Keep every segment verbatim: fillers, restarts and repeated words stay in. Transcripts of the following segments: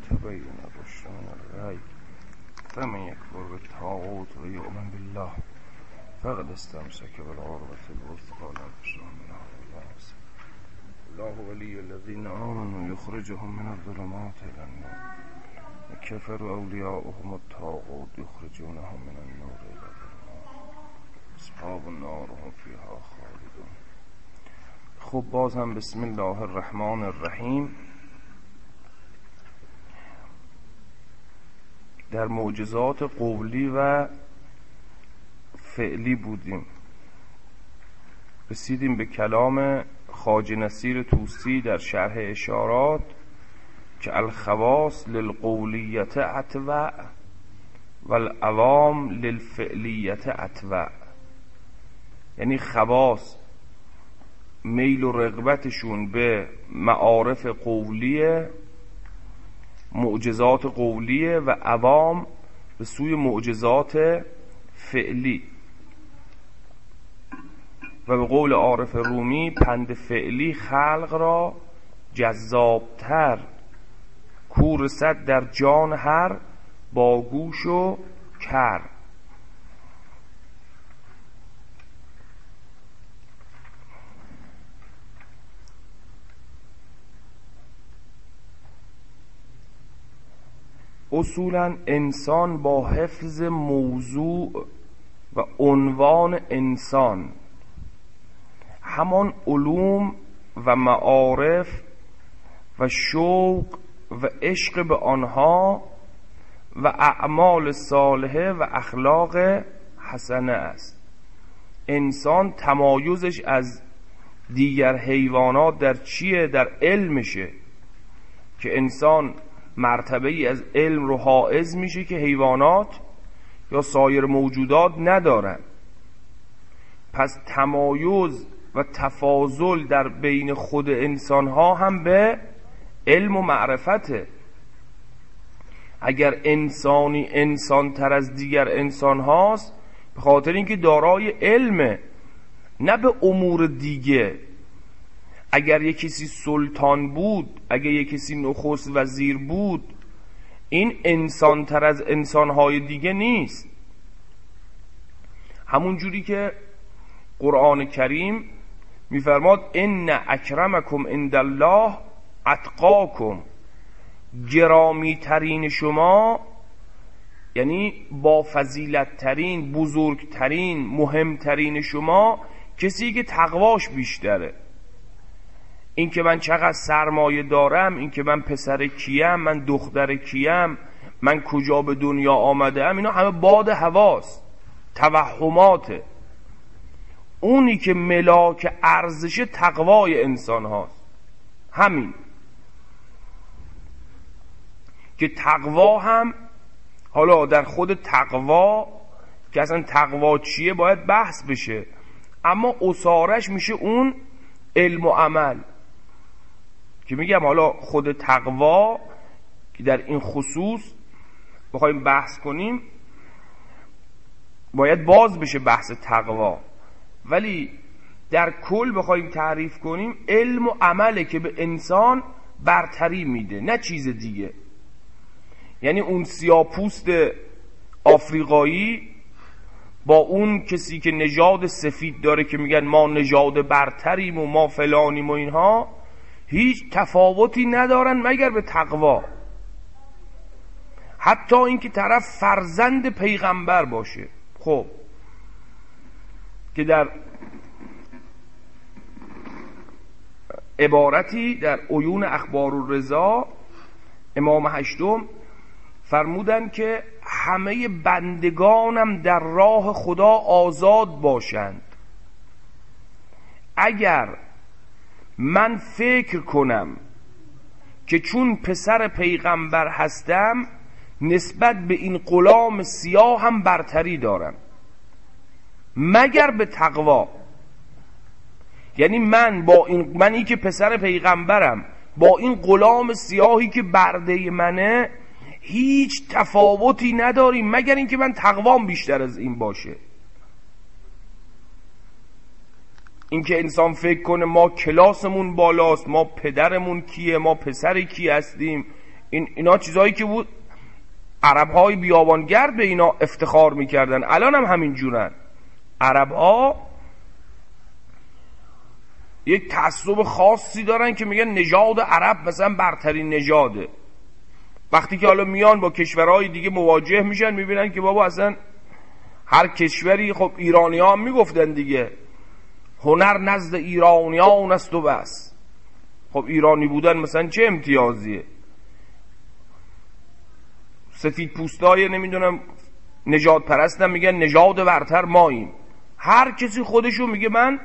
تبين الرشد من الغي فمن يكفر بالطاغوت ويؤمن بالله فقد استمسك بالعروة الوثقى لا انفصام منها ولا انفصام. الله ولي الذين آمنوا يخرجهم من الظلمات إلى النور وكفروا أولياؤهم الطاغوت يخرجونهم من النور إلى الظلمات أصحاب النار هم فيها خالدون. خب باز هم بسم الله الرحمن الرحیم در معجزات قولی و فعلی بودیم. رسیدیم به کلام خواجه نصیر طوسی در شرح اشارات که الخواص للقولیت اتبع و العوام للفعلیت اتبع، یعنی خواص میل و رغبتشون به معارف قولیه، معجزات قولیه، و عوام به سوی معجزات فعلی. و به قول عارف رومی پند فعلی خلق را جذابتر، کو رسد در جان هر با گوش و کر. اصولا انسان با حفظ موضوع و عنوان انسان همان علوم و معارف و شوق و عشق به آنها و اعمال صالحه و اخلاق حسنه است. انسان تمایزش از دیگر حیوانات در چیه؟ در علمشه، که انسان مرتبه ای از علم رو حائز میشه که حیوانات یا سایر موجودات ندارن. پس تمایز و تفاضل در بین خود انسان ها هم به علم و معرفته. اگر انسانی انسان تر از دیگر انسان هاست به خاطر اینکه دارای علمه، نه به امور دیگه. اگر یک کسی سلطان بود، اگر یک کسی نخست وزیر بود، این انسان تر از انسانهای دیگه نیست. همون جوری که قرآن کریم میفرماد ان اکرمکم عند الله اتقاکم، گرامی ترین شما، یعنی با فضیلت ترین، بزرگترین، مهمترین شما کسی که تقواش بیشتره. این که من چقدر سرمایه دارم، این که من پسر کیم، من دختر کیم، من کجا به دنیا آمده ام، اینا همه باد هواست، توهماته. اونی که ملاک ارزش تقوای انسان هاست. همین که تقوا هم، حالا در خود تقوا که اصلا تقوا چیه باید بحث بشه، اما اصارش میشه اون علم و عمل که میگم. حالا خود تقوا که در این خصوص بخوایم بحث کنیم باید باز بشه بحث تقوا، ولی در کل بخوایم تعریف کنیم علم و عمله که به انسان برتری میده، نه چیز دیگه. یعنی اون سیاپوست آفریقایی با اون کسی که نژاد سفید داره که میگن ما نژاد برتریم و ما فلانیم و اینها، هیچ تفاوتی ندارن مگر به تقوا. حتی اینکه طرف فرزند پیغمبر باشه. خب که در عبارتی در عیون اخبار الرضا امام هشتم فرمودن که همه بندگانم در راه خدا آزاد باشند. اگر من فکر کنم که چون پسر پیغمبر هستم نسبت به این غلام سیاه هم برتری دارم، مگر به تقوا. یعنی من با این منی که پسر پیغمبرم با این غلام سیاهی که برده منه هیچ تفاوتی نداریم مگر اینکه من تقوام بیشتر از این باشه. اینکه انسان فکر کنه ما کلاسمون بالاست، ما پدرمون کیه، ما پسر کی هستیم، این اینا چیزایی که بود عرب‌های بیابانگرد به اینا افتخار میکردن، الان هم همین جورن. عرب‌ها یک تعصب خاصی دارن که میگن نژاد عرب مثلا برترین نژاده. وقتی که حالا میان با کشورهای دیگه مواجه میشن میبینن که بابا اصلا هر کشوری، خب ایرانی ها هم میگفتن دیگه هنر نزد ایرانیان است و بس. خب ایرانی بودن مثلا چه امتیازیه؟ سفید پوستای نمیدونم نژاد پرستن میگن نژاد برتر ماییم. هر کسی خودشو میگه من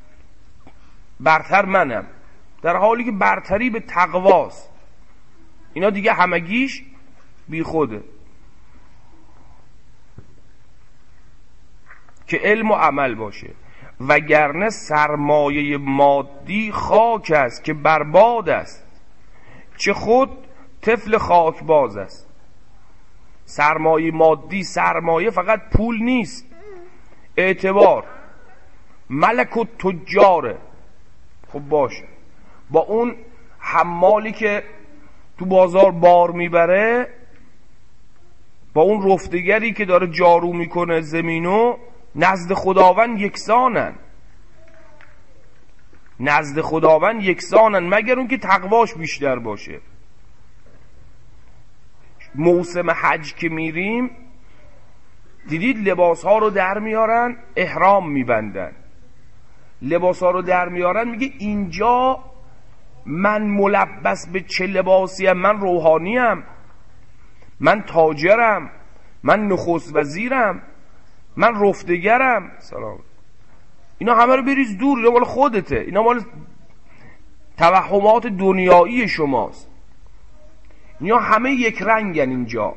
برتر منم، در حالی که برتری به تقواست. اینا دیگه همگیش بی خوده. که علم و عمل باشه. وگرنه سرمایه مادی خاک است که برباد است، چه خود طفل خاک باز است. سرمایه مادی، سرمایه فقط پول نیست، اعتبار، ملک و تجاره. خب باشه، با اون حمالی که تو بازار بار میبره، با اون رفتگری که داره جارو میکنه زمینو، نزد خداوند یکسانن. نزد خداوند یکسانن مگر اون که تقواش بیشتر باشه. موسم حج که میریم دیدید لباس ها رو در میارن، احرام میبندن، لباس ها رو در میارن، میگه اینجا من ملبس به چه لباسیم؟ من روحانیم، من تاجرم، من نخست وزیرم، من رفتگرم. سلام. اینا همه رو بریز دور، اینا مال خودته، اینا مال توهمات دنیایی شماست. اینا همه یک رنگن اینجا.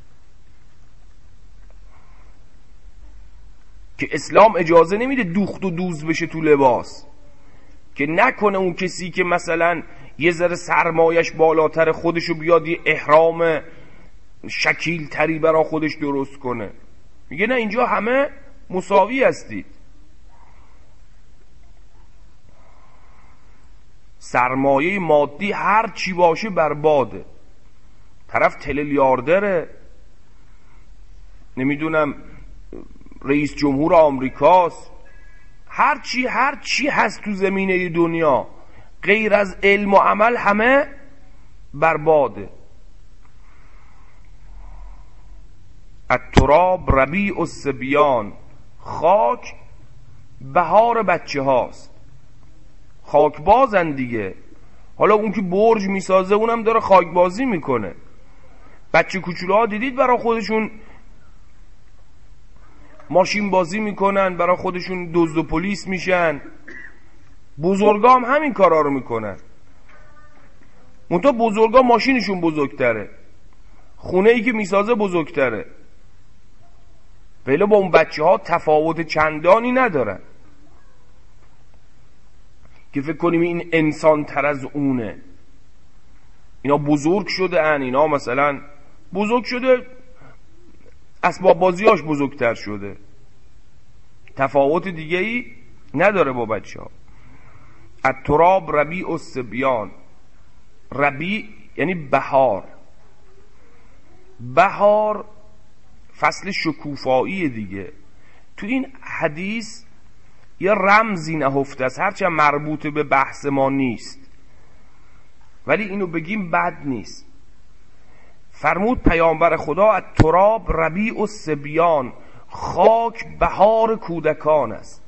که اسلام اجازه نمیده دوخت و دوز بشه تو لباس، که نکنه اون کسی که مثلا یه ذره سرمایش بالاتر خودشو بیاد یه احرام شکیل تری برا خودش درست کنه. میگه نه، اینجا همه مساوی هستید. سرمایه مادی هر چی باشه برباده. طرف تریلیاردره، نمیدونم رئیس جمهور آمریکاست، هر چی هر چی هست تو زمینه دنیا غیر از علم و عمل همه برباده. التراب ربیع الصبیان، خاک بهار بچه هاست. خاک بازن دیگه. حالا اون که برج میسازه اونم داره خاک بازی میکنه. بچه کوچولوها دیدید برای خودشون ماشین بازی میکنن، برای خودشون دزد و پلیس میشن. بزرگا هم همین کارا رو میکنن. منتها بزرگا ماشینشون بزرگتره، خونه ای که میسازه بزرگتره، ولی با اون بچه ها تفاوت چندانی ندارن که فکر کنیم این انسان تر از اونه. اینا بزرگ شده ان، اینا مثلا بزرگ شده اسباب بازیاش بزرگتر شده، تفاوت دیگه ای نداره با بچه ها. التراب ربیع الصبیان، ربیع یعنی بهار. بهار فصل شکوفایی دیگه. تو این حدیث یه رمزی نهفته است، هرچند مربوط به بحث ما نیست، ولی اینو بگیم بد نیست. فرمود پیامبر خدا التراب ربیع الصبیان، خاک بهار کودکان است.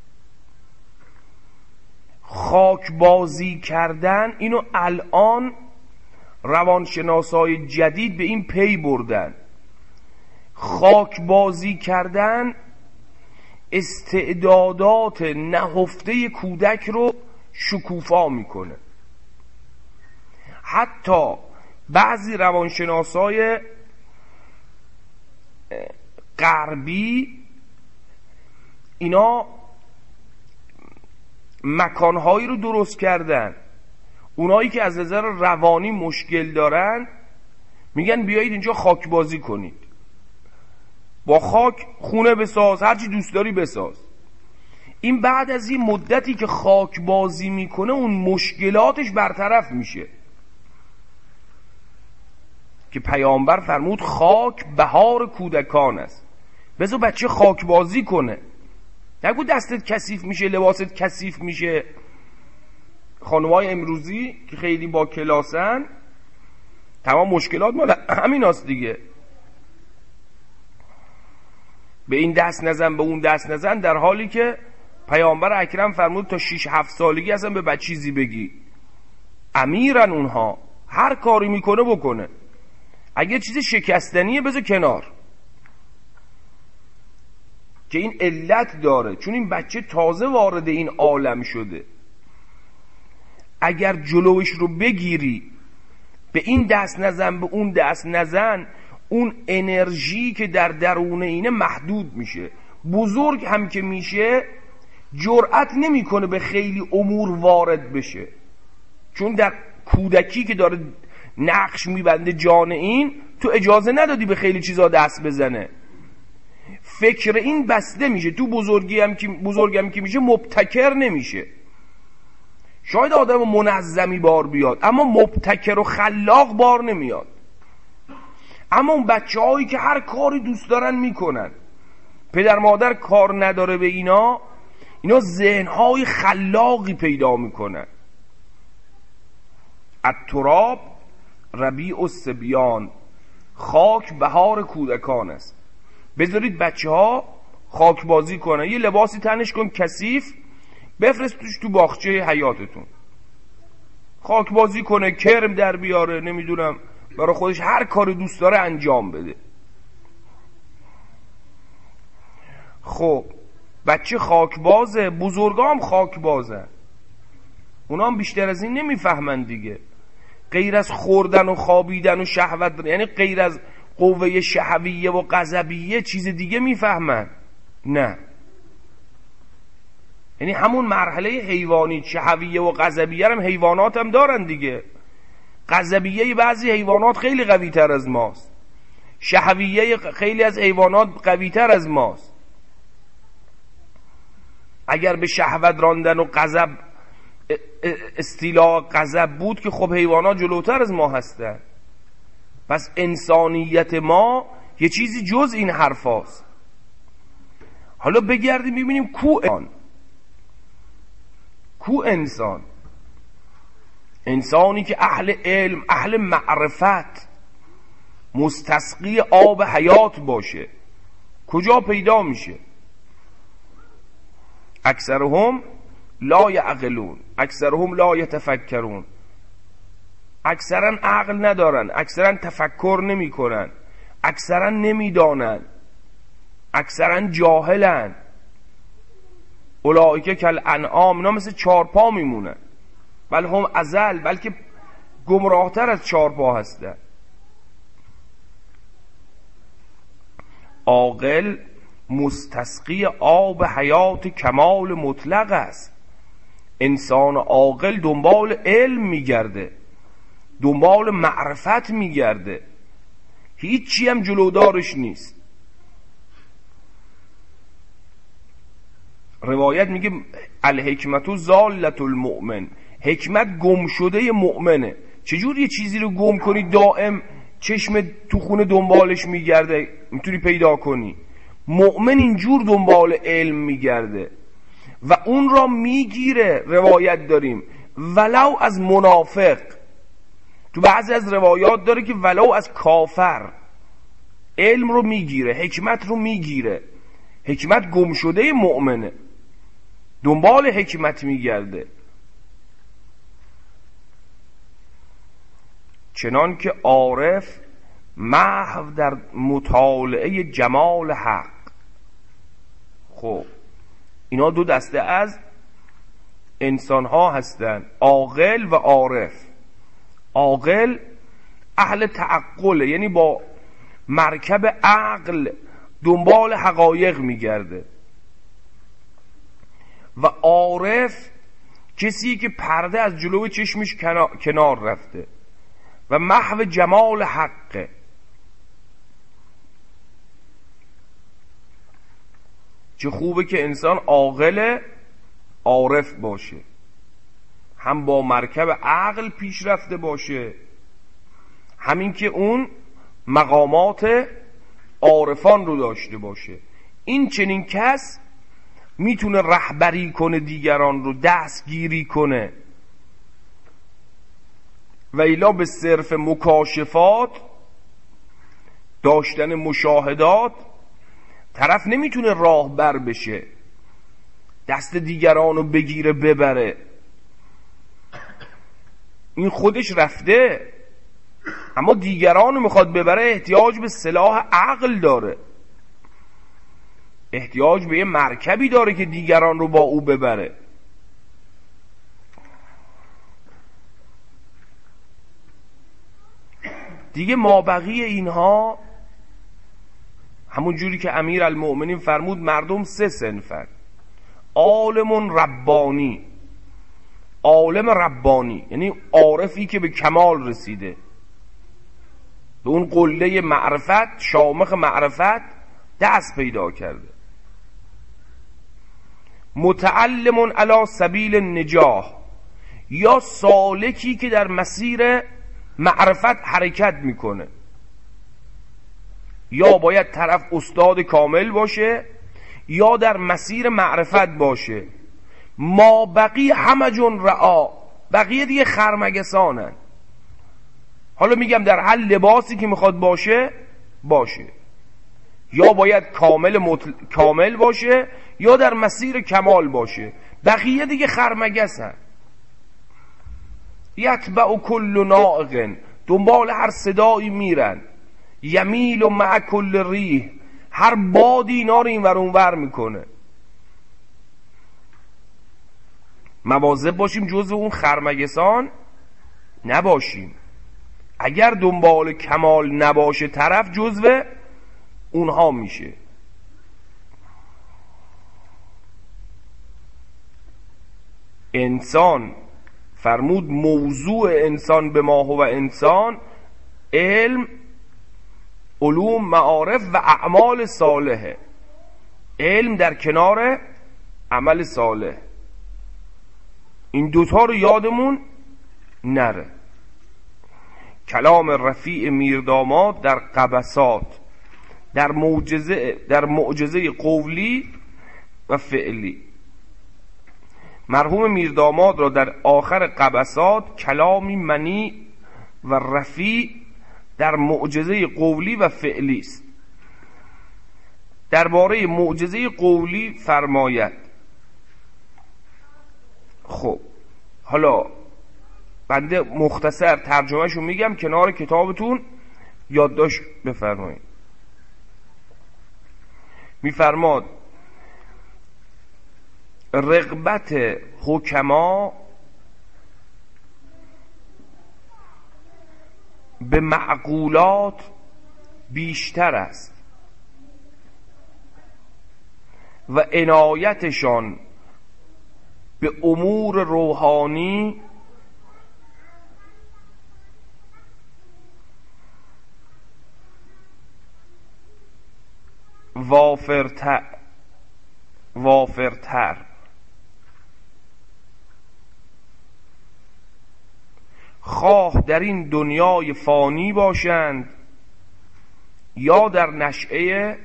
خاک بازی کردن، اینو الان روانشناسای جدید به این پی بردن. خاک بازی کردن استعدادات نهفته کودک رو شکوفا میکنه. حتی بعضی روانشناسای غربی اینا مکانهایی رو درست کردن، اونایی که از نظر روانی مشکل دارن میگن بیایید اینجا خاک بازی کنید، با خاک خونه بساز، هرچی دوست داری بساز. این بعد از این مدتی که خاک بازی میکنه اون مشکلاتش برطرف میشه. که پیامبر فرمود خاک بهار کودکان است. بذار بچه خاک بازی کنه، نگو دستت کثیف میشه، لباست کثیف میشه. خانمای امروزی که خیلی با کلاسن تمام مشکلات مال همین هست دیگه. به این دست نزن به اون دست نزن، در حالی که پیامبر اکرم فرمود تا شش هفت سالگی اصلا به بچه چیزی بگی. امیرن اونها، هر کاری میکنه بکنه. اگه چیز شکستنیه بذار کنار، که این علت داره، چون این بچه تازه وارد این عالم شده. اگر جلوش رو بگیری، به این دست نزن به اون دست نزن، اون انرژی که در درون اینه محدود میشه. بزرگ هم که میشه جرأت نمیکنه به خیلی امور وارد بشه، چون در کودکی که داره نقش میبنده جان این، تو اجازه ندادی به خیلی چیزا دست بزنه. فکر این بسته میشه. تو بزرگی هم که بزرگم که میشه مبتکر نمیشه. شاید آدم منظمی بار بیاد اما مبتکر و خلاق بار نمیاد. اما اون بچه هایی که هر کاری دوست دارن میکنن، پدر مادر کار نداره به اینا، اینا ذهنهای خلاقی پیدا میکنن. التراب ربیع الصبیان، خاک بهار کودکان است. بذارید بچه ها خاک بازی کنن، یه لباسی تنش کن کثیف، بفرست توش تو باغچه حیاتتون خاک بازی کنه، کرم در بیاره، نمیدونم برای خودش هر کاری دوست داره انجام بده. خب بچه خاک بازه، بزرگا هم خاک بازن، اونا هم بیشتر از این نمیفهمن دیگه. غیر از خوردن و خوابیدن و شهوت، یعنی غیر از قوه شهویه و غضبیه چیز دیگه میفهمن؟ نه. یعنی همون مرحله حیوانی، شهویه و غضبیه هم حیوانات هم دارن دیگه. غضبیه بعضی حیوانات خیلی قوی تر از ماست، شهویه خیلی از حیوانات قوی تر از ماست. اگر به شهوت راندن و غضب استیلاء غضب بود که خب حیوانات جلوتر از ما هستن. پس انسانیت ما یه چیزی جز این حرفاست. حالا بگردیم ببینیم کو انسان، کو انسان انسانی که اهل علم، اهل معرفت، مستسقی آب حیات باشه، کجا پیدا میشه؟ اکثرهم لا یعقلون، اکثرهم لا یتفکرون. اکثرا عقل ندارن، اکثرا تفکر نمی کنن، اکثرا نمیدانن، اکثرا جاهلن. اولئک کالانعام، اینا مثل چارپا میمونن، بل هم اضل، بلکه گمراهتر از چارپا هستن. عاقل مستسقی آب حیات کمال مطلق است. انسان عاقل دنبال علم میگرده، دنبال معرفت میگرده، هیچی هم جلودارش نیست. روایت میگه الحکمت زالت المؤمن، حکمت گم شده مؤمنه. چجور یه چیزی رو گم کنی دائم چشم تو خونه دنبالش میگرده میتونی پیدا کنی؟ مؤمن اینجور دنبال علم میگرده و اون را میگیره. روایت داریم ولو از منافق، تو بعضی از روایات داره که ولو از کافر علم رو میگیره، حکمت رو میگیره. حکمت گم شده مؤمنه، دنبال حکمت میگرده. چنان که عارف محو در مطالعه جمال حق. خب اینا دو دسته از انسان ها هستن، عاقل و عارف. عاقل اهل تعقله، یعنی با مرکب عقل دنبال حقایق میگرده، و عارف کسی که پرده از جلو چشمش کنار رفته و محو جمال حقه. چه خوبه که انسان عاقل عارف باشه، هم با مرکب عقل پیش رفته باشه، همین که اون مقامات عارفان رو داشته باشه. این چنین کس میتونه رهبری کنه دیگران رو، دستگیری کنه. و الا به صرف مکاشفات، داشتن مشاهدات، طرف نمیتونه راهبر بشه، دست دیگران رو بگیره ببره. این خودش رفته، اما دیگران رو میخواد ببره، احتیاج به سلاح عقل داره، احتیاج به یه مرکبی داره که دیگران رو با او ببره. دیگه مابقی اینها همون جوری که امیر المؤمنین فرمود مردم سه صنفن: عالم ربانی، عالم ربانی یعنی عارفی که به کمال رسیده، به اون قله معرفت، شامخ معرفت دست پیدا کرده. متعلم علی سبیل النجاح، یا سالکی که در مسیر معرفت حرکت میکنه. یا باید طرف استاد کامل باشه یا در مسیر معرفت باشه. ما بقی همه جون رعا، بقیه دیگه خرمگسانن. حالا میگم در هر لباسی که میخواد باشه باشه، یا باید کامل مطل... کامل باشه یا در مسیر کمال باشه، بقیه دیگه خرمگسن. یتبع کل ناعق، دنبال هر صدایی میرن. یمیل و مع کل ریح، هر بادی اینا رو این ور اون ور میکنه. مواظب باشیم جزو اون خرمگسان نباشیم. اگر دنبال کمال نباشه طرف، جزو اونها میشه. انسان فرمود موضوع انسان به ما هو انسان، علم، علوم، معارف و اعمال صالحه. علم در کنار عمل صالح، این دوتا رو یادمون نره. کلام رفیع میرداماد در قبسات، در معجزه در معجزه قولی و فعلی. مرحوم میرداماد را در آخر قبسات کلامی منی و رفیع در معجزه قولی و فعلی است. درباره معجزه قولی فرماید. خب حالا بنده مختصر ترجمهشو میگم، کنار کتابتون یادداشت بفرمایید. میفرماد رغبت حکما به معقولات بیشتر است و عنایتشان به امور روحانی وافرتر وافرتر خواه در این دنیای فانی باشند یا در نشأه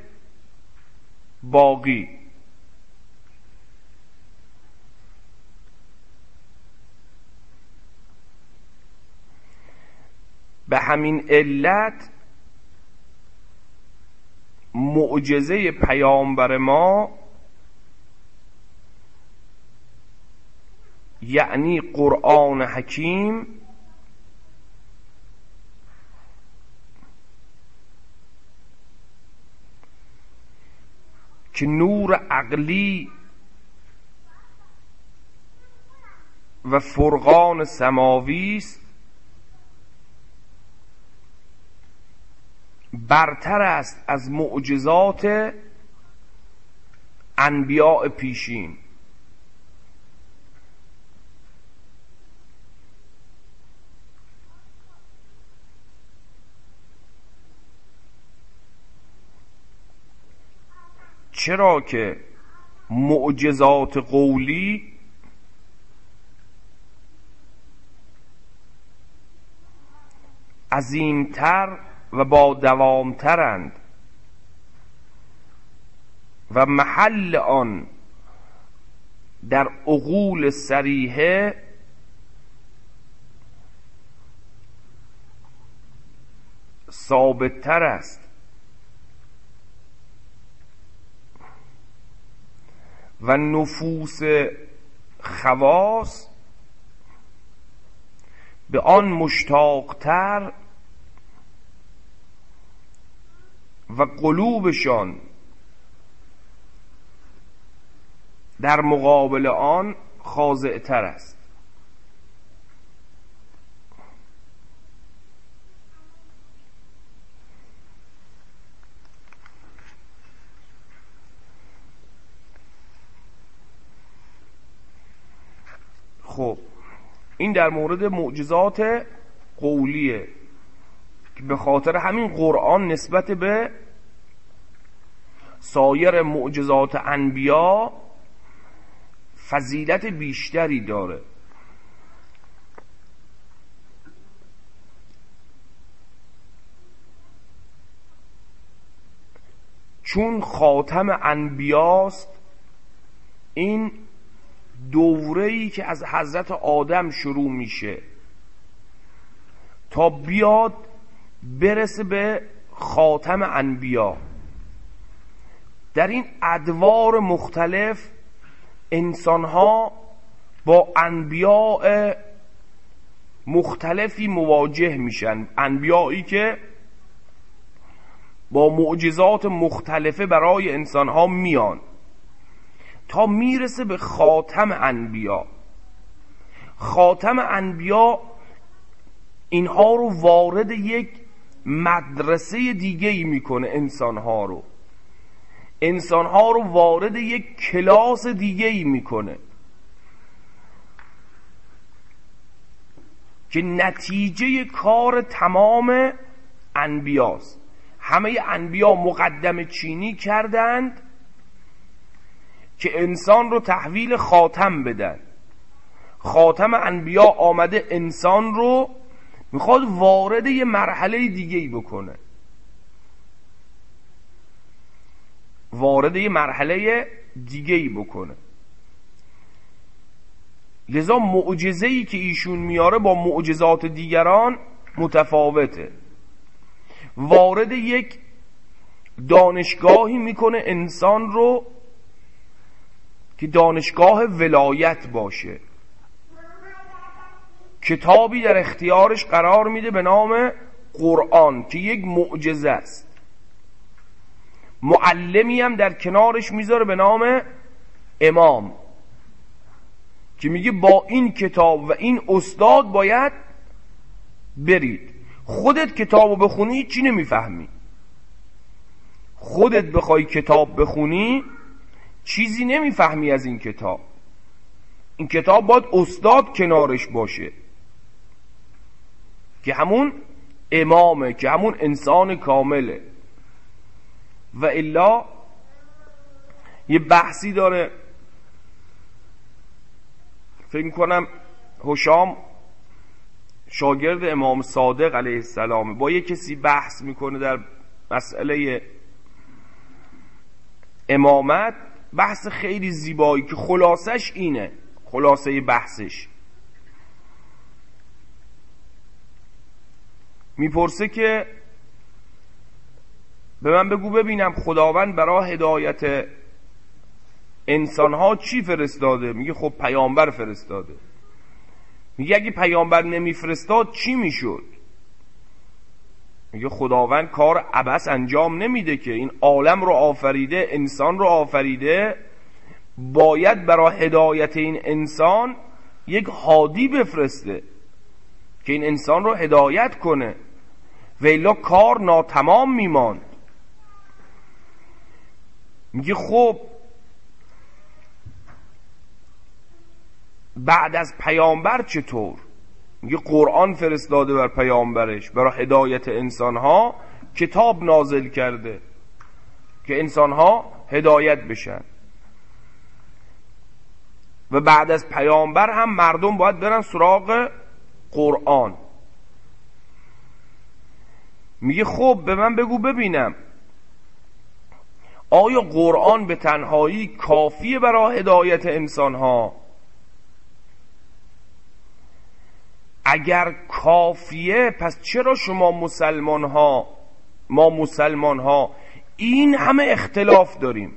باقی. به همین علت معجزه پیامبر ما یعنی قرآن حکیم که نور عقلی و فرقان سماوی است، برتر است از معجزات انبیاء پیشین. چرا که معجزات قولی عظیمتر و با دوامترند و محل آن در عقول صریحه ثابت تر است و نفوس خواص به آن مشتاقتر و قلوبشان در مقابل آن خاضع‌تر است. خب این در مورد معجزات قولیه که به خاطر همین قرآن نسبت به سایر معجزات انبیا فضیلت بیشتری داره. چون خاتم انبیاست، این دوره‌ای که از حضرت آدم شروع میشه تا بیاد برسه به خاتم انبیا، در این ادوار مختلف انسان‌ها با انبیاء مختلفی مواجه میشن، انبیایی که با معجزات مختلفه برای انسان‌ها میان تا میرسه به خاتم انبیا. خاتم انبیا اینها رو وارد یک مدرسه دیگه‌ای میکنه، انسان‌ها رو انسان‌ها رو وارد یک کلاس دیگه‌ای میکنه که نتیجه کار تمام انبیاست. همه انبیا مقدمه چینی کردند که انسان رو تحویل خاتم بدن. خاتم انبیا آمده انسان رو میخواد وارد یه مرحله دیگه‌ای بکنه، وارد یه مرحله دیگه‌ای بکنه. لذا معجزه‌ای که ایشون میاره با معجزات دیگران متفاوته. وارد یک دانشگاهی میکنه انسان رو که دانشگاه ولایت باشه. کتابی در اختیارش قرار میده به نام قرآن که یک معجزه است. معلمی هم در کنارش میذاره به نام امام که میگه با این کتاب و این استاد باید برید. خودت کتابو بخونی چی نمیفهمی، خودت بخوای کتاب بخونی چیزی نمیفهمی از این کتاب. این کتاب باید استاد کنارش باشه که همون امامه، که همون انسان کامله. و الا یه بحثی داره، فکر کنم هشام شاگرد امام صادق علیه السلام با یه کسی بحث میکنه در مسئله امامت، بحث خیلی زیبایی که خلاصش اینه، خلاصه بحثش میپرسه که به من بگو ببینم خداوند برای هدایت انسانها چی فرستاده؟ میگه خب پیامبر فرستاده. میگه اگه پیامبر نمیفرستاد چی میشد؟ میگه خداوند کار عبث انجام نمیده که، این عالم رو آفریده، انسان رو آفریده، باید برای هدایت این انسان یک هادی بفرسته که این انسان رو هدایت کنه، و الا کار ناتمام میماند. میگه خب بعد از پیامبر چطور؟ میگه قرآن فرستاده بر پیامبرش برای هدایت انسانها، کتاب نازل کرده که انسانها هدایت بشن، و بعد از پیامبر هم مردم باید برن سراغ قرآن. میگه خب به من بگو ببینم آیا قرآن به تنهایی کافیه برای هدایت انسان ها؟ اگر کافیه پس چرا شما مسلمان ها ما مسلمان ها این همه اختلاف داریم؟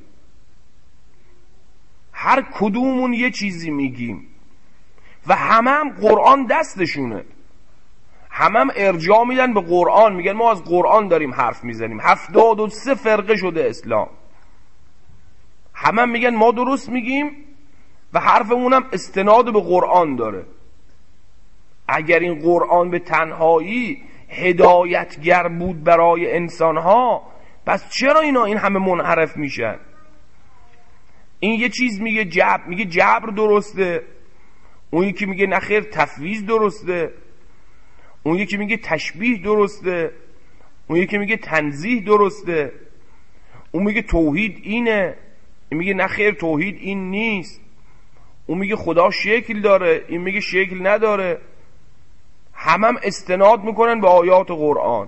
هر کدومون یه چیزی میگیم و همه هم قرآن دستشونه، همه هم ارجاع میدن به قرآن، میگن ما از قرآن داریم حرف میزنیم. هفتاد و سه فرقه شده اسلام، همه هم میگن ما درست میگیم و حرفمون هم استناد به قرآن داره. اگر این قرآن به تنهایی هدایتگر بود برای انسانها پس چرا اینا این همه منحرف میشن؟ این یه چیز میگه جبر، میگه جبر درسته، اون یکی میگه نخیر تفویض درسته، اون یکی میگه تشبیه درسته، اون یکی میگه تنزیه درسته، اون میگه توحید اینه، این میگه نخیر توحید این نیست، اون میگه خدا شکل داره، این میگه شکل نداره. همه هم استناد میکنن به آیات قرآن.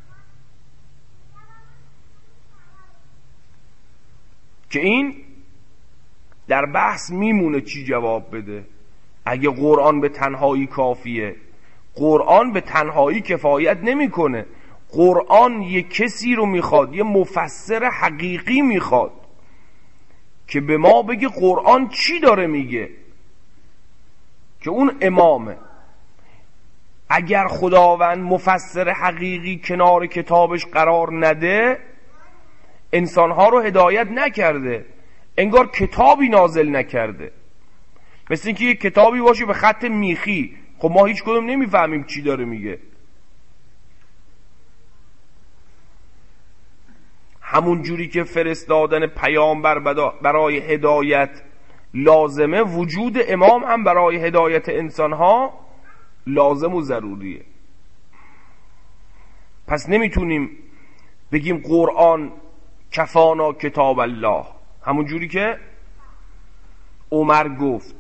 که این در بحث میمونه چی جواب بده. اگه قرآن به تنهایی کافیه، قرآن به تنهایی کفایت نمیکنه. قرآن یه کسی رو میخواد، یه مفسر حقیقی میخواد که به ما بگه قرآن چی داره میگه، که اون امامه. اگر خداوند مفسر حقیقی کنار کتابش قرار نده انسانها رو هدایت نکرده، انگار کتابی نازل نکرده. مثل اینکه یه کتابی باشه به خط میخی، خب ما هیچ کدوم نمیفهمیم چی داره میگه. همون جوری که فرستادن پیامبر برای هدایت لازمه، وجود امام هم برای هدایت انسانها لازم و ضروریه. پس نمیتونیم بگیم قرآن کفانا کتاب الله، همون جوری که عمر گفت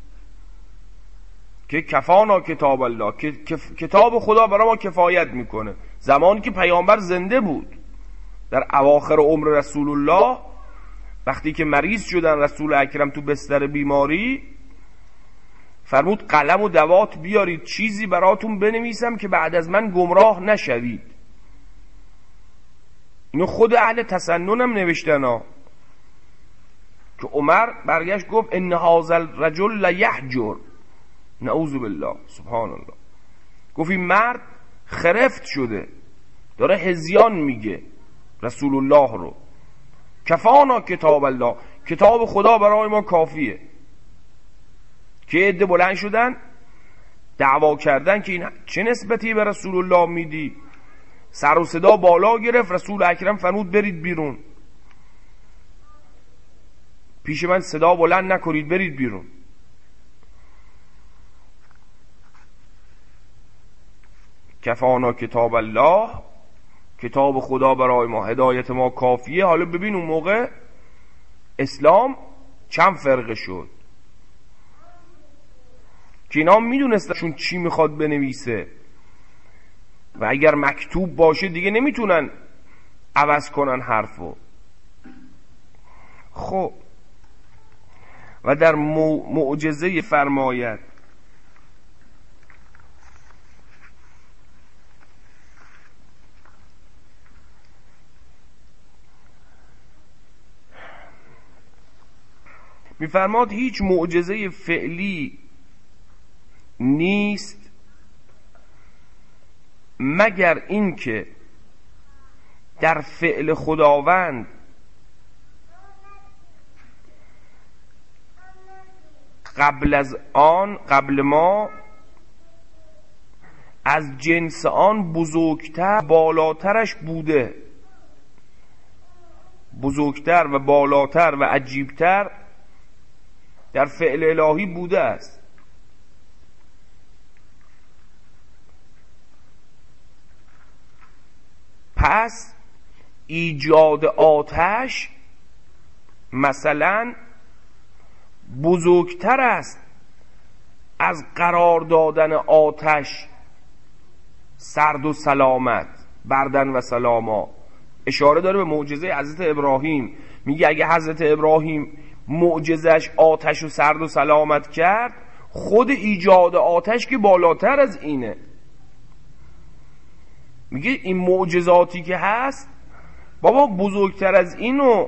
که کفانا کتاب الله، که کتاب خدا برای ما کفایت میکنه. زمانی که پیامبر زنده بود، در اواخر عمر رسول الله، وقتی که مریض شدن رسول اکرم تو بستر بیماری، فرمود قلم و دوات بیارید چیزی براتون بنویسم که بعد از من گمراه نشوید. اینو خود اهل تسننم نوشتن ها. که عمر برگشت گفت ان هذا الرجل لیحجر، نعوذ بالله، سبحان الله. گفت این مرد خرفت شده، داره هذیان میگه رسول الله رو. کفانا کتاب الله، کتاب خدا برای ما کافیه. که عده بلند شدن دعوا کردن که این چه نسبتی به رسول الله میدی؟ سر و صدا بالا گرفت. رسول اکرم فرمود برید بیرون، پیش من صدا بلند نکنید، برید بیرون. کفانا کتاب الله، کتاب خدا برای ما، هدایت ما کافیه. حالا ببین اون موقع اسلام چند فرقه شد که اینا میدونستشون چی میخواد بنویسه و اگر مکتوب باشه دیگه نمیتونن عوض کنن حرفو. خب و در معجزه فرمایت میفرماد هیچ معجزه فعلی نیست مگر اینکه در فعل خداوند قبل از آن، قبل ما، از جنس آن بزرگتر بالاترش بوده. بزرگتر و بالاتر و عجیبتر در فعل الهی بوده است. پس ایجاد آتش مثلا بزرگتر است از قرار دادن آتش سرد و سلامت. بردن و سلاما. اشاره داره به معجزه حضرت ابراهیم. میگه اگه حضرت ابراهیم معجزش آتش و سرد و سلامت کرد، خود ایجاد آتش که بالاتر از اینه. میگه این معجزاتی که هست بابا بزرگتر از این و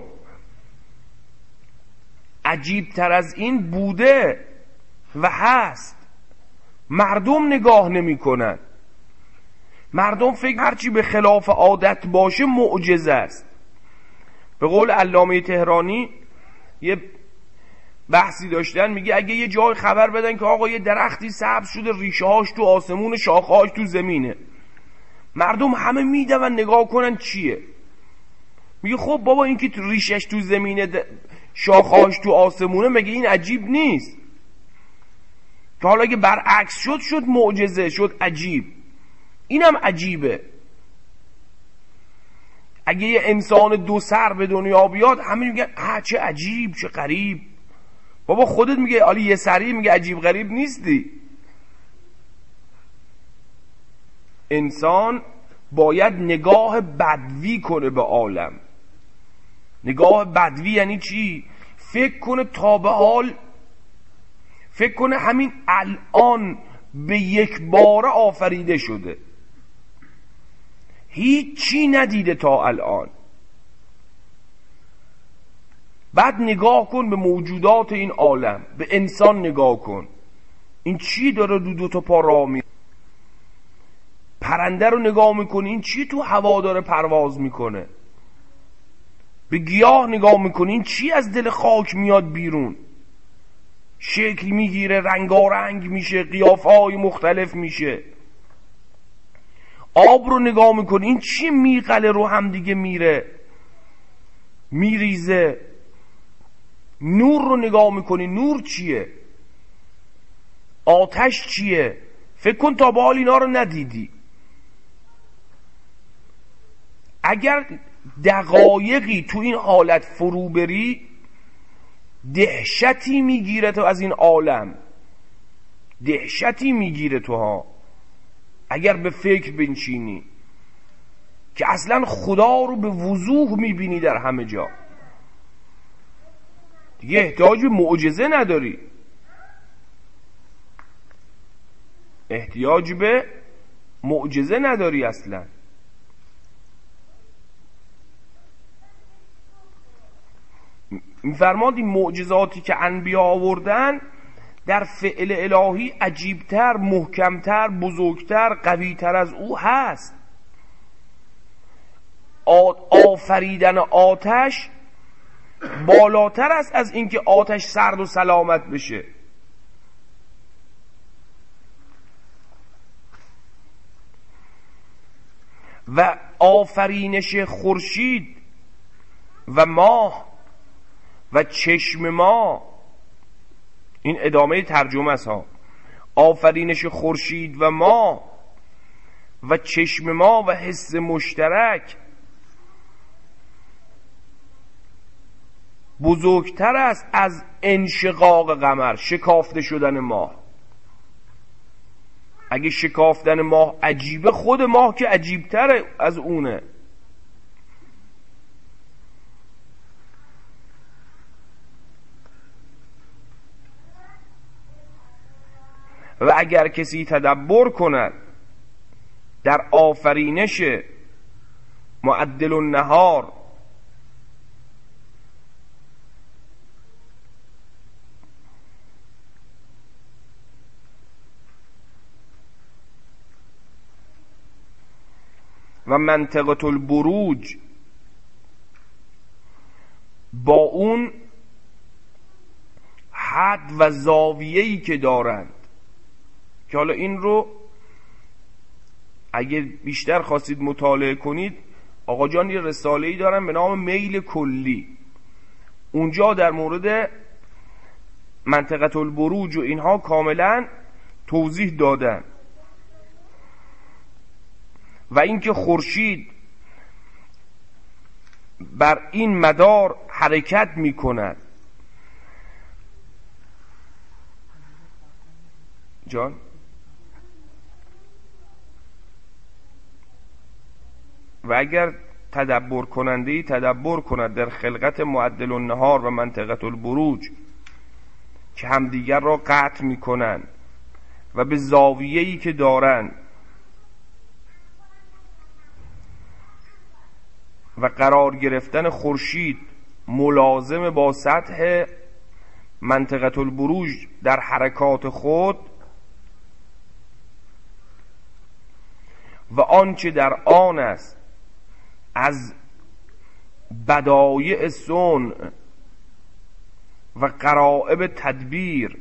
عجیبتر از این بوده و هست. مردم نگاه نمی کنن. مردم فکر هرچی به خلاف عادت باشه معجزه است. به قول علامه تهرانی یه بحثی داشتن، میگه اگه یه جای خبر بدن که آقا یه درختی سبز شده ریشه هاش تو آسمون شاخه هاش تو زمینه، مردم همه میدون نگاه کنن چیه. میگه خب بابا این که ریشش تو زمینه شاخهاش تو آسمونه مگه این عجیب نیست؟ که حالا اگه برعکس شد شد معجزه، شد عجیب. اینم عجیبه. اگه یه انسان دو سر به دنیا بیاد همه میگن اه چه عجیب چه غریب. بابا خودت میگه حالا یه سری میگه عجیب غریب نیستی. انسان باید نگاه بدوی کنه به عالم. نگاه بدوی یعنی چی؟ فکر کنه تا به حال، فکر کنه همین الان به یک باره آفریده شده، هیچی ندیده تا الان. بعد نگاه کن به موجودات این عالم، به انسان نگاه کن، این چی داره دو دو تا پا راه میره؟ پرنده رو نگاه میکنی این چی تو هوا داره پرواز میکنه؟ به گیاه نگاه میکنی این چی از دل خاک میاد بیرون؟ شکل میگیره، رنگارنگ میشه، قیافه‌های مختلف میشه. آب رو نگاه میکنی این چی میغله رو هم دیگه میره میریزه. نور رو نگاه میکنی نور چیه؟ آتش چیه؟ فکر کن تا به حال اینا رو ندیدی. اگر دقایقی تو این حالت فرو بری دهشتی میگیره تو از این عالم، دهشتی میگیره تو ها. اگر به فکر بنشینی که اصلا خدا رو به وضوح میبینی در همه جا، دیگه احتیاج به معجزه نداری، احتیاج به معجزه نداری اصلا. میفرماد این معجزاتی که انبیا آوردن در فعل الهی عجیبتر، محکمتر، بزرگتر، قویتر از او هست. آفریدن آتش بالاتر است از اینکه آتش سرد و سلامت بشه. و آفرینش خورشید و ماه و چشم ما، این ادامه ترجمه است ها. آفرینش خورشید و ماه و چشم ما و حس مشترک بزرگتر است از انشقاق قمر، شکافته شدن ماه. اگه شکافتن ماه عجیبه، خود ماه که عجیبتر از اونه. و اگر کسی تدبر کند در آفرینش معدل النهار و منطقه البروج، با اون حد و زاویه‌ای که دارند، که حالا این رو اگه بیشتر خواستید مطالعه کنید، آقا جان یه رساله‌ای دارن به نام میل کلی، اونجا در مورد منطقه البروج و اینها کاملا توضیح دادن. و اینکه خورشید بر این مدار حرکت می کند. جان و اگر تدبر کننده‌ای تدبر کند در خلقت معدل النهار و منطقه البروج که همدیگر را قطع می‌کنند و به زاویه‌ای که دارند و قرار گرفتن خورشید ملازم با سطح منطقه البروج در حرکات خود و آنچه در آن است از بدایع صنع و غرایب تدبیر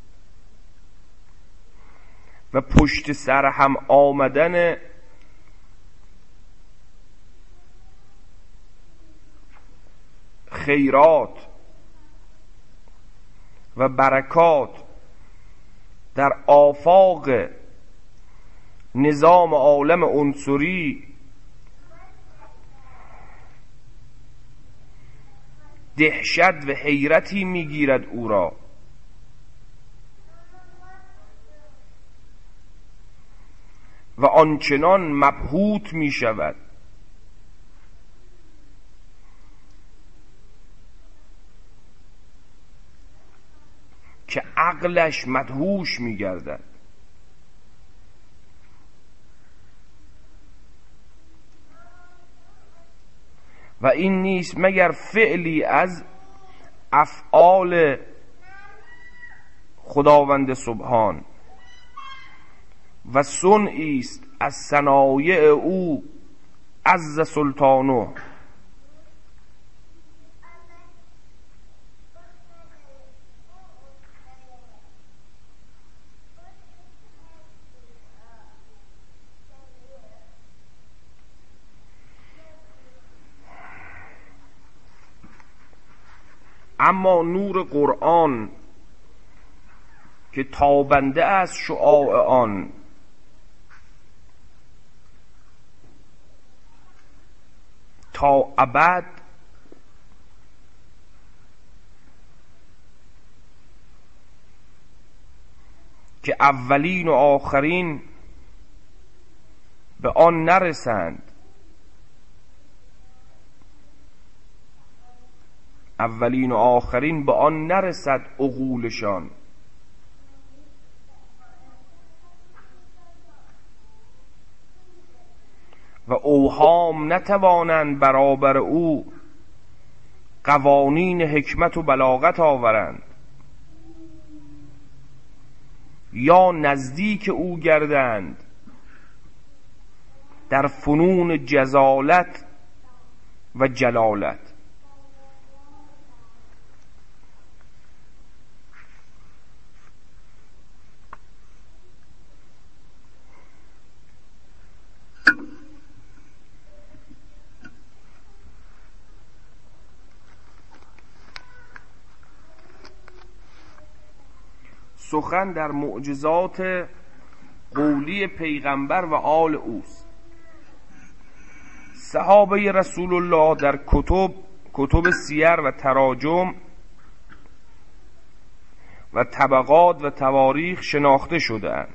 و پشت سر هم آمدن خیرات و برکات در آفاق نظام عالم عنصری دهشت و حیرتی میگیرد او را و آنچنان مبهوت می شود که عقلش مدهوش می گردد. و این نیست مگر فعلی از افعال خداوند سبحان و صنعی است از صنایع او عز سلطانه. اما نور قرآن که تابنده از شعاع آن تا ابد که اولین و آخرین به آن نرسند، اولین و آخرین به آن نرسد عقولشان و اوهام نتوانند برابر او قوانین حکمت و بلاغت آورند یا نزدیک او گردند در فنون جزالت و جلالت. سخن در معجزات قولی پیغمبر و آل اوست. صحابه رسول الله در کتب کتب سیر و تراجم و طبقات و تواریخ شناخته شده‌اند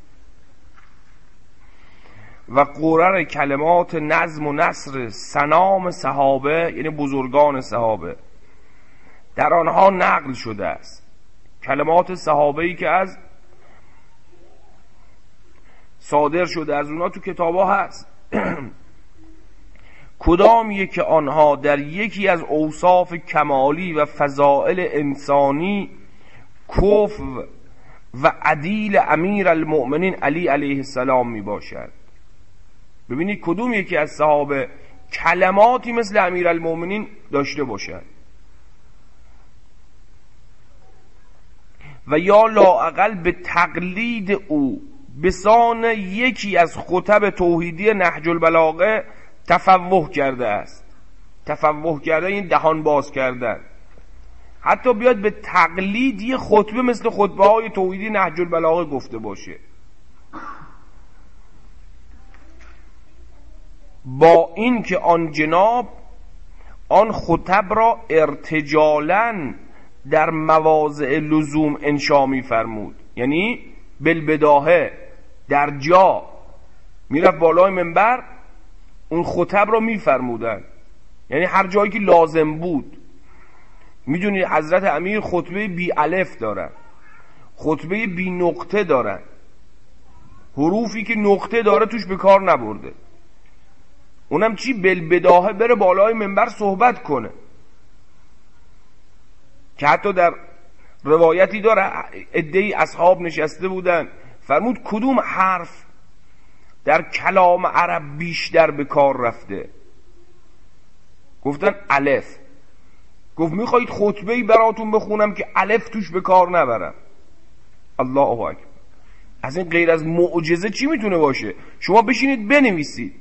و قرر کلمات نظم و نثر سنام صحابه یعنی بزرگان صحابه در آنها نقل شده است. کلمات صحابه‌ای که از صادر شده از اونها تو کتابا هست. کدام یک آنها در یکی از اوصاف کمالی و فضائل انسانی کفو و عدیل امیر المؤمنین علی علیه السلام می باشد. ببینید کدوم یکی از صحابه کلماتی مثل امیر المؤمنین داشته باشد و یا لااقل به تقلید او بسان یکی از خطب توحیدی نهج البلاغه تفوه کرده است. تفوه کرده این دهان باز کردن، حتی بیاد به تقلید یه خطبه مثل خطبه های توحیدی نهج البلاغه گفته باشه، با این که آن جناب آن خطب را ارتجالاً در مواضع لزوم انشا می فرمود، یعنی بالبداهه در جا میرفت بالای منبر اون خطب رو میفرمودن، یعنی هر جایی که لازم بود. میدونید حضرت امیر خطبه بی الف دارن، خطبه بی نقطه دارن، حروفی که نقطه داره توش به کار نبرده. اونم چی؟ بالبداهه بره بالای منبر صحبت کنه، که حتی در روایتی داره عده‌ای اصحاب نشسته بودن، فرمود کدوم حرف در کلام عرب بیشتر به کار رفته؟ گفتن الف. گفت میخواید خطبه‌ای براتون بخونم که الف توش به کار نبرم؟ الله اکبر. از این غیر از معجزه چی میتونه باشه؟ شما بشینید بنویسید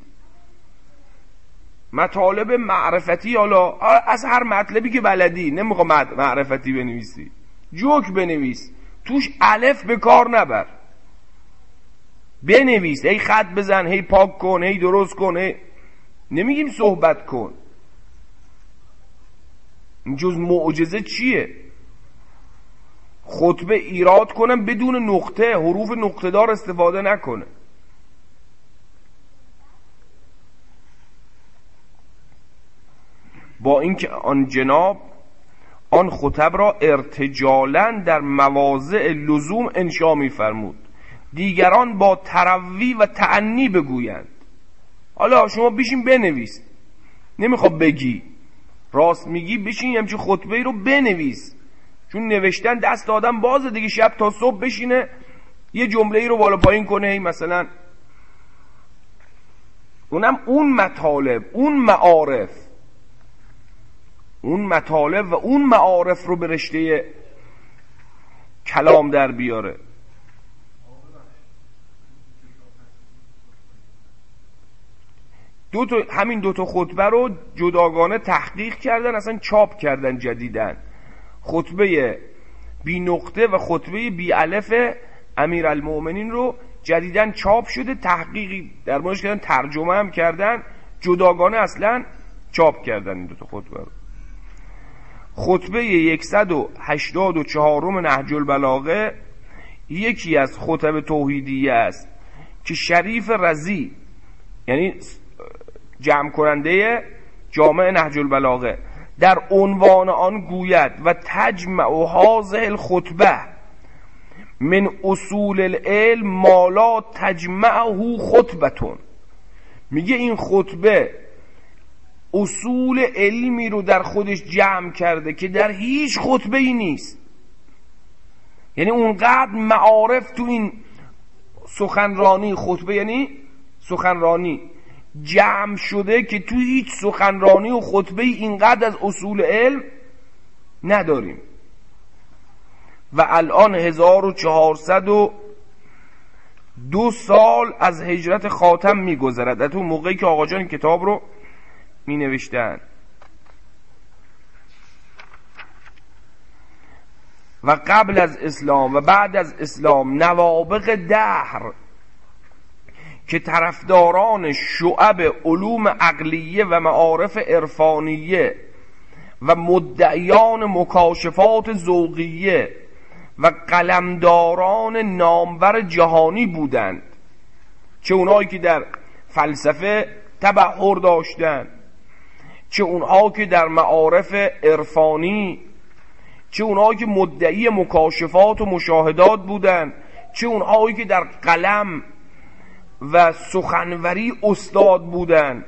مطالب معرفتی، حالا از هر مطلبی که بلدی، نمیخوام معرفتی بنویسی، جوک بنویس، توش الف به کار نبر، بنویس، هی خط بزن، هی پاک کن، هی درست کن، هی... نمیگیم صحبت کن. این جز معجزه چیه؟ خطبه ایراد کنم بدون نقطه، حروف نقطه دار استفاده نکنه. با اینکه آن جناب آن خطب را ارتجالاً در مواضع لزوم انشا می‌فرمود، دیگران با تروی و تأنی بگویند. حالا شما بشین بنویس، نمیخواد بگی، راست میگی، بشین همچین خطبه رو بنویس، چون نوشتن دست آدم بازه دیگه، شب تا صبح بشینه یه جمله رو بالا پایین کنه، هی مثلا اونم اون مطالب، اون معارف، اون مطالب و اون معارف رو به رشته کلام در بیاره. دو تا همین دو تا خطبه رو جداگانه تحقیق کردن، اصلا چاپ کردن جدیدن. خطبه بی نقطه و خطبه بی الف امیرالمؤمنین رو جدیدن چاپ شده، تحقیقی در موردش کردن، ترجمه هم کردن، جداگانه اصلا چاپ کردن این دو تا خطبه رو. خطبه صد و هشتاد و چهار نهج البلاغه یکی از خطب توحیدیه است که شریف رضی، یعنی جمع کننده جامع نهج البلاغه، در عنوان آن گوید و تجمع هذه الخطبه من اصول العلم ما لا تجمعه خطبتون. میگه این خطبه اصول علمی رو در خودش جمع کرده که در هیچ خطبه ای نیست. یعنی اونقدر معارف تو این سخنرانی، خطبه یعنی سخنرانی، جمع شده که تو هیچ سخنرانی و خطبه ای اینقدر از اصول علم نداریم. و الان هزار و چهارصد و دو سال از هجرت خاتم میگذرد، در اون موقعی که آقا جان کتاب رو می نوشتن. و قبل از اسلام و بعد از اسلام نوابغ دهر که طرفداران شعب علوم عقلیه و معارف عرفانیه و مدعیان مکاشفات ذوقیه و قلمداران نامور جهانی بودند، چه اونایی که در فلسفه تبحر داشتند، چه اونها که در معارف عرفانی، چه اونهایی که مدعی مکاشفات و مشاهدات بودند، چه اونهایی که در قلم و سخنوری استاد بودند،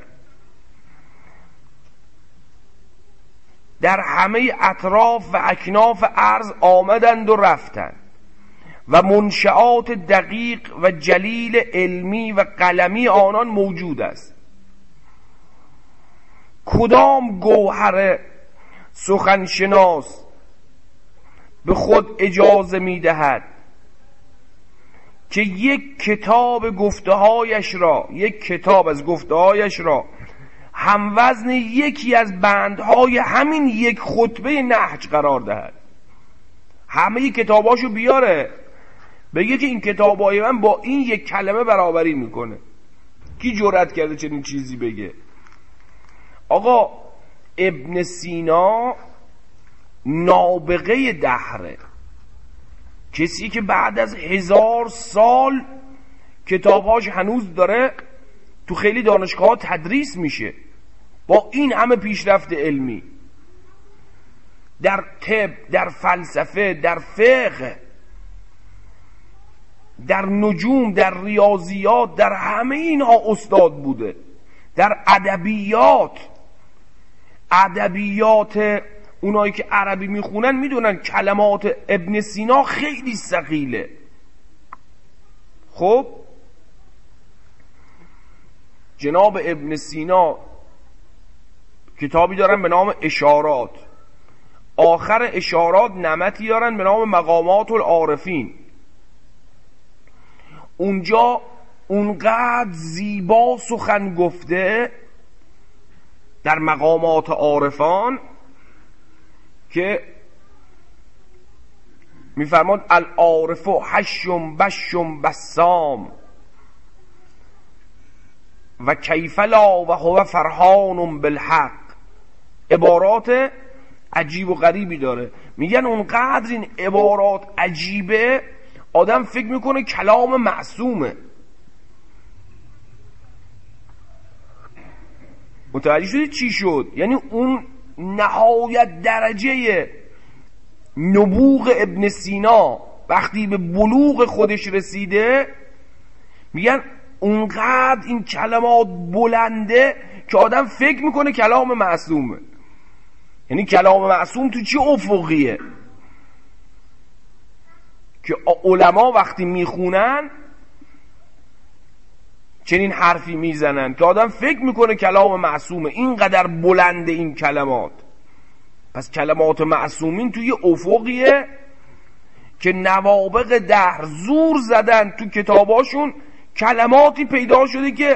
در همه اطراف و اکناف ارض آمدند و رفتند و منشآت دقیق و جلیل علمی و قلمی آنان موجود است. کدام گوهر سخنشناس به خود اجازه می دهد که یک کتاب گفتهایش را، یک کتاب از گفتهایش را هم وزن یکی از بندهای همین یک خطبه نهج قرار دهد؟ همه کتاباشو بیاره بگه که این کتابای من با این یک کلمه برابری میکنه. کی جرأت کرده چنین چیزی بگه؟ آقا ابن سینا نابغه دهره، کسی که بعد از هزار سال کتابهاش هنوز داره تو خیلی دانشگاه ها تدریس میشه با این همه پیشرفت علمی، در طب، در فلسفه، در فقه، در نجوم، در ریاضیات، در همه اینها استاد بوده. در ادبیات، ادبیات اونایی که عربی میخونن میدونن کلمات ابن سینا خیلی ثقیله. خب جناب ابن سینا کتابی دارن به نام اشارات، آخر اشارات نمتی دارن به نام مقامات العارفین. اونجا اونقدر زیبا سخن گفته در مقامات عارفان که میفرماد العارف حشم بشم بسام و کیف لا و هو فرحان بالحق. عبارات عجیب و غریبی داره. میگن اونقدر این عبارات عجیبه آدم فکر میکنه کلام معصومه. متوجه شدید چی شد؟ یعنی اون نهایت درجه نبوغ ابن سینا وقتی به بلوغ خودش رسیده، میگن اونقدر این کلمات بلنده که آدم فکر میکنه کلام معصومه. یعنی کلام معصوم تو چه افقیه که علما وقتی میخونن چنین حرفی میزنن که آدم فکر میکنه کلام معصومه، اینقدر بلنده این کلمات. پس کلمات معصومین توی افقیه که نوابغ دهر زور زدن تو کتاباشون، کلماتی پیدا شده که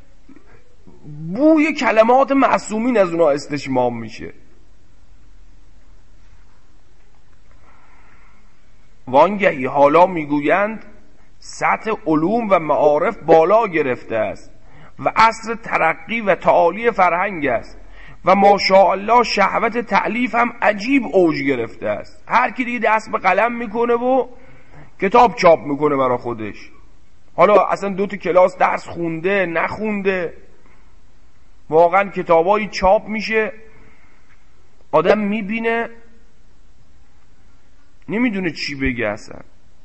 بوی کلمات معصومین از اونا استشمام میشه. وانگهی حالا میگویند سطح علوم و معارف بالا گرفته است و عصر ترقی و تعالی فرهنگ است و ماشاءالله شهوت تألیف هم عجیب اوج گرفته است. هر کی دیگه دست به قلم میکنه و کتاب چاپ میکنه برای خودش. حالا اصلا دو تا کلاس درس خونده نخونده، واقعا کتابایی چاپ میشه آدم میبینه نمیدونه چی بگه. اصلا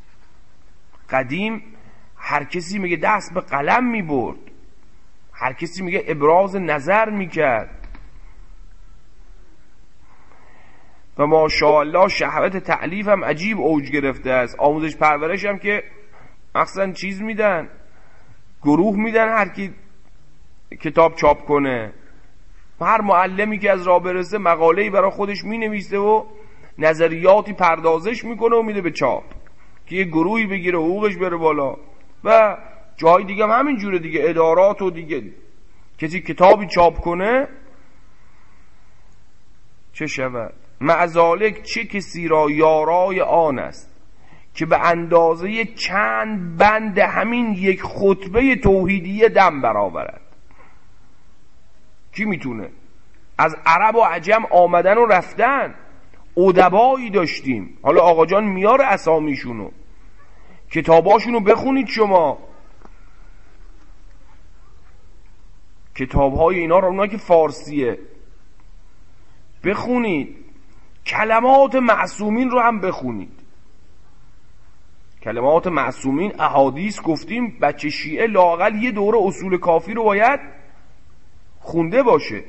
قدیم هر کسی میگه دست به قلم میبرد، هر کسی میگه ابراز نظر میکرد و ماشاءالله شهوت تألیف هم عجیب اوج گرفته است. آموزش پرورش هم که اصلا چیز میدن، گروه میدن هر کی کتاب چاپ کنه. هر معلمی که از راه برسه مقاله‌ای برای خودش مینویسه و نظریاتی پردازش میکنه و میده به چاپ که یه گروهی بگیره حقوقش بره بالا. و جای دیگه هم همین جوره دیگه، ادارات و دیگه کسی کتابی چاپ کنه چه شود؟ معذالک چه کسی را یارای آن است که به اندازه چند بند همین یک خطبه توحیدیه دم برآورد. کی میتونه؟ از عرب و عجم آمدن و رفتن، ادبایی داشتیم. حالا آقا جان میاره اسامیشونو، کتاباشونو بخونید شما، کتابهای اینا رو، اونا که فارسیه بخونید، کلمات معصومین رو هم بخونید. کلمات معصومین احادیث گفتیم بچه شیعه لااقل یه دوره اصول کافی رو باید خونده باشه.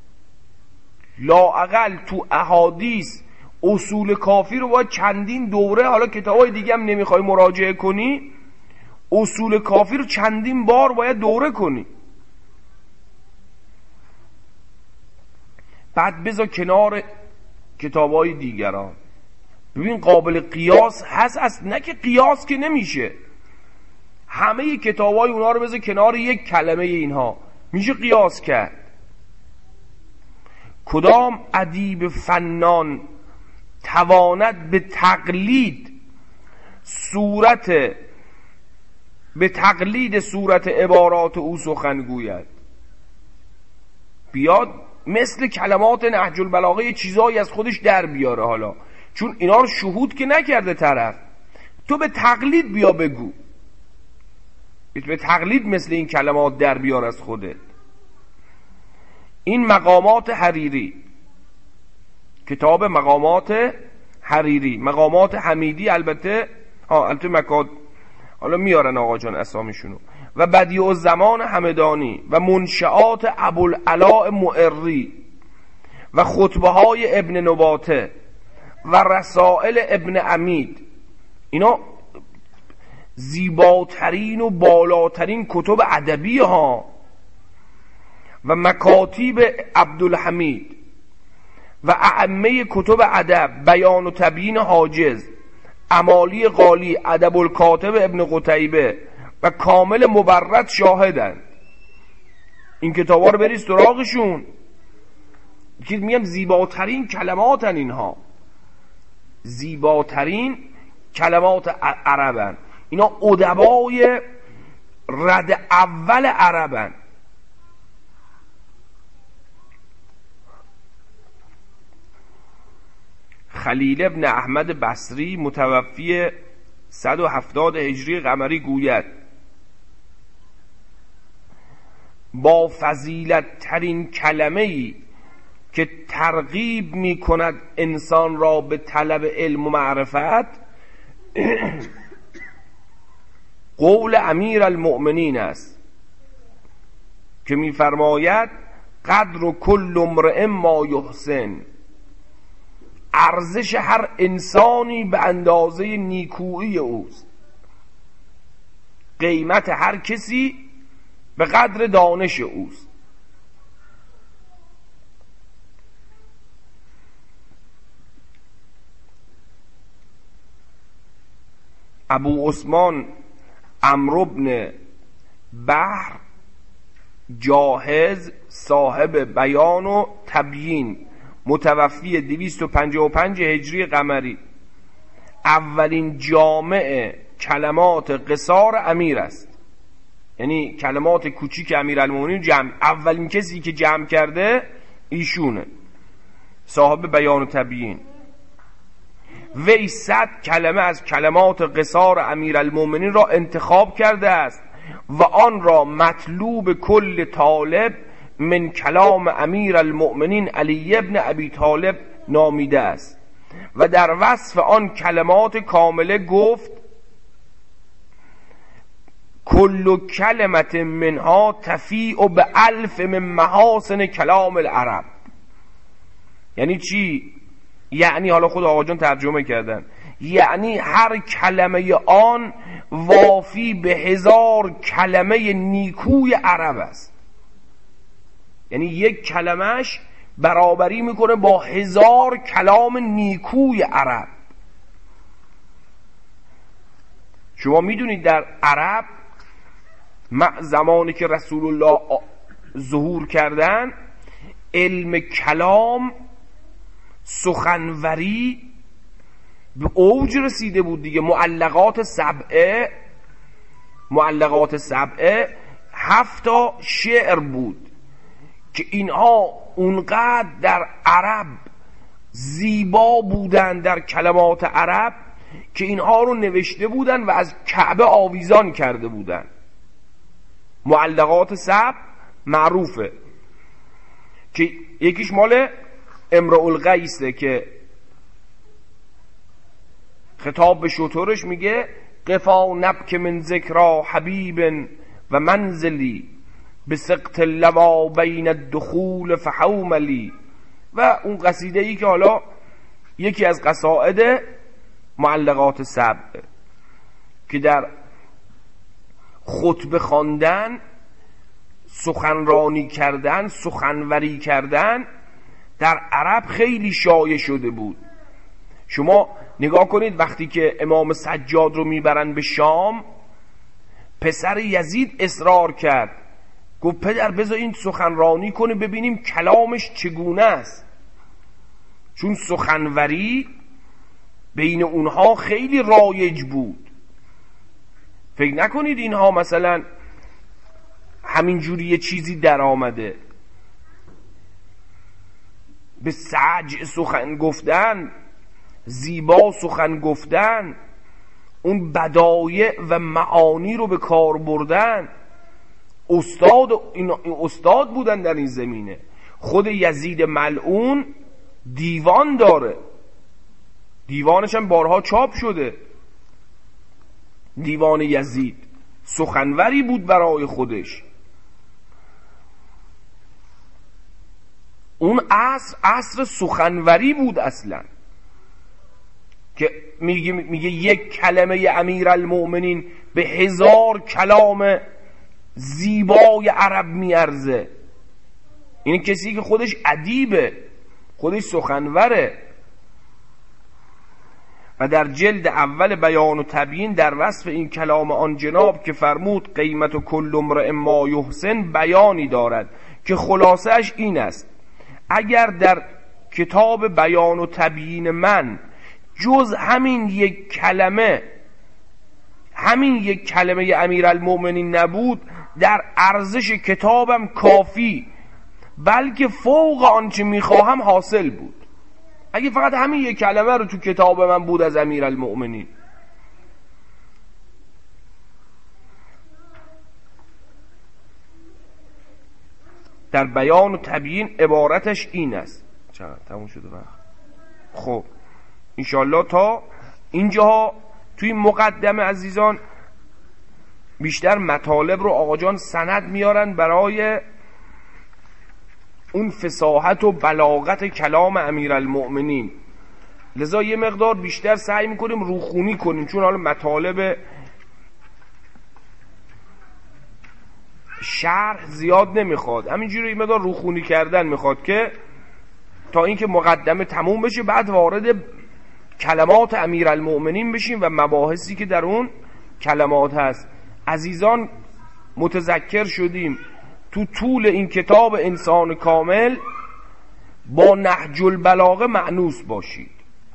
لااقل تو احادیث اصول کافی رو باید چندین دوره، حالا کتابای دیگه هم نمیخوای مراجعه کنی، اصول کافی رو چندین بار باید دوره کنی. بعد بذار کنار کتابای دیگران، ببین قابل قیاس هست است، نه که قیاس که نمیشه. همه کتابای اونا رو بذار کنار یک کلمه اینها، میشه قیاس کرد. کدام ادیب فنان تواند به تقلید صورت به تقلید صورت عبارات او سخن گوید؟ بیاد مثل کلمات نهج البلاغه یه چیزایی از خودش در بیاره. حالا چون اینا رو شهود که نکرده طرف، تو به تقلید بیا بگو. به تقلید مثل این کلمات در بیار از خودت. این مقامات حریری، کتاب مقامات حریری. مقامات حمیدی البته ها البته مکاد حالا میارن آقا جان اسامیشونو. و بدیع الزمان همدانی و منشعات ابوالعلاء معری و خطبه های ابن نباته و رسائل ابن عمید. اینا زیباترین و بالاترین کتب ادبی ها. و مکاتیب عبدالحمید و اعمه کتب ادب، بیان و تبیین حاجز، امالی قالی، ادب الکاتب ابن قتیبه و کامل مبرد شاهدند. این کتابا رو بریز سراغشون. که میگم زیباترین کلماتن اینها، زیباترین کلمات عربن. اینا ادبای رد اول عربن. خلیل ابن احمد بصری متوفی صد و هفتاد هجری قمری گوید با فضیلت ترین کلمه ای که ترغیب می کند انسان را به طلب علم و معرفت قول امیر المؤمنین است که می فرماید قدر و کل امرئ ما یحسن. ارزش هر انسانی به اندازه نیکویی اوست. قیمت هر کسی به قدر دانش اوست. ابو عثمان عمرو بن بحر جاهز صاحب بیان و تبیین متوفی دویست و پنجاه و پنج هجری قمری اولین جامع کلمات قصار امیر است. یعنی کلمات کوچیک امیرالمومنین جمع، اولین کسی که جمع کرده ایشونه، صاحب بیان و تبیین. وی صد کلمه از کلمات قصار امیرالمومنین را انتخاب کرده است و آن را مطلوب کل طالب من کلام امیر المؤمنین علی ابن ابی طالب نامیده است. و در وصف آن کلمات کامله گفت کل کلمت منها تفیع به الف من محاسن کلام العرب. یعنی چی؟ یعنی حالا خود آقا جان ترجمه کردن، یعنی هر کلمه آن وافی به هزار کلمه نیکوی عرب است. یعنی یک کلمش برابری میکنه با هزار کلام نیکوی عرب. شما میدونید در عرب زمانی که رسول الله ظهور کردن علم کلام، سخنوری به اوج رسیده بود دیگه. معلقات سبعه معلقات سبعه هفتا شعر بود که اینها اونقدر در عرب زیبا بودن، در کلمات عرب، که اینها رو نوشته بودن و از کعبه آویزان کرده بودن. معلقات سبع معروفه که یکیش مال امرؤ القیسه که خطاب به شطورش میگه قفا نبک من ذکرا حبیب و منزلی به سقط اللوا بین الدخول فحوملی. و اون قصیده ای که حالا یکی از قصائد معلقات سبع که در خطبه خواندن، سخنرانی کردن، سخنوری کردن در عرب خیلی شایع شده بود. شما نگاه کنید وقتی که امام سجاد رو میبرن به شام، پسر یزید اصرار کرد، گفت پدر بذار این سخنرانی کنه ببینیم کلامش چگونه است. چون سخنوری بین اونها خیلی رایج بود. فکر نکنید اینها مثلا همینجوری یه چیزی در آمده. به سجع سخن گفتن، زیبا سخن گفتن، اون بدایع و معانی رو به کار بردن. استاد این استاد بودن در این زمینه. خود یزید ملعون دیوان داره، دیوانش هم بارها چاپ شده. دیوان یزید سخنوری بود برای خودش. اون عصر عصر سخنوری بود اصلا، که میگه میگه یک کلمه امیرالمؤمنین به هزار کلام زیبای عرب میارزه. این کسی که خودش ادیبه، خودش سخنوره. و در جلد اول بیان و تبیین در وصف این کلام آن جناب که فرمود قیمت و کل امرئ ما یحسن بیانی دارد که خلاصه‌اش این است: اگر در کتاب بیان و تبیین من جز همین یک کلمه همین یک کلمه امیرالمؤمنین نبود، در ارزش کتابم کافی، بلکه فوق آنچه میخواهم حاصل بود. اگه فقط همین یک کلمه رو تو کتاب من بود از امیرالمؤمنین. در بیان و تبیین عبارتش این است. چقدر تموم شده وقت؟ خب انشالله تا اینجا توی مقدمه عزیزان بیشتر مطالب رو آقا جان سند میارن برای اون فصاحت و بلاغت کلام امیرالمؤمنین. لذا یه مقدار بیشتر سعی میکنیم روخونی کنیم، چون حالا مطالب شرح زیاد نمیخواد، همینجوری یه مقدار روخونی کردن میخواد که تا اینکه مقدمه تموم بشه بعد وارد کلمات امیرالمؤمنین بشیم و مباحثی که در اون کلمات هست. عزیزان متذکر شدیم تو طول این کتاب انسان کامل با نهج البلاغه مأنوس باشید،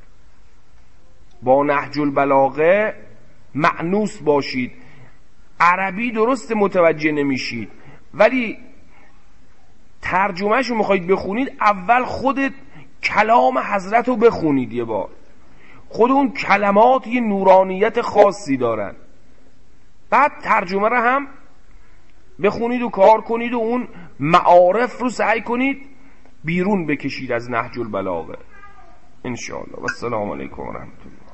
با نهج البلاغه مأنوس باشید. عربی درست متوجه نمیشید، ولی ترجمهشو میخواید بخونید، اول خودت کلام حضرت رو بخونید یه بار. خود اون کلمات یه نورانیت خاصی دارن، بعد ترجمه رو هم بخونید و کار کنید و اون معارف رو سعی کنید بیرون بکشید از نهج البلاغه ان شاء الله. و السلام علیکم و رحمت الله.